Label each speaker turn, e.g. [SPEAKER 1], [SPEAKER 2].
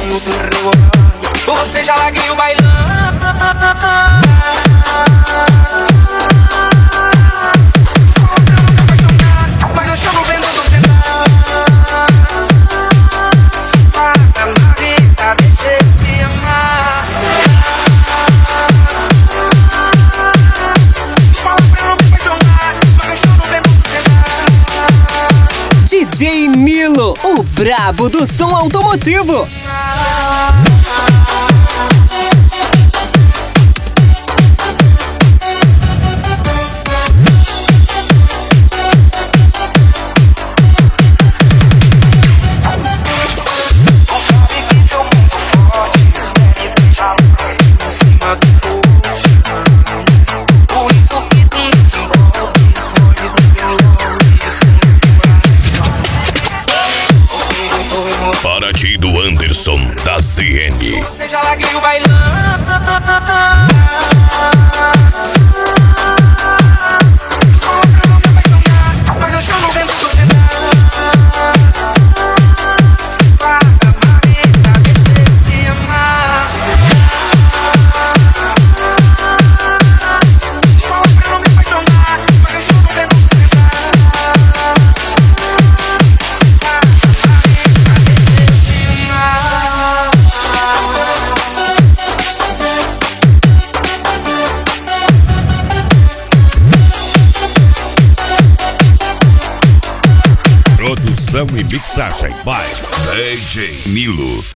[SPEAKER 1] quando tô rebolando. Por você já larguei o bailão. Mas eu chamo vendo você dar. Se para na vida, deixa eu te amar. Fala pra não me apaixonar. Mas eu chamo vendo você dar.
[SPEAKER 2] DJ Nilo, o brabo do som automotivo.
[SPEAKER 3] Paraty do Anderson, da ZN.
[SPEAKER 1] Você já larguei o bailão. Mas eu chamo vendo você dar. Se para na vida, deixa eu te amar. Fala pra não me apaixonar. Mas eu chamo vendo você dar.
[SPEAKER 3] Produção e mixagem by DJ Nilo.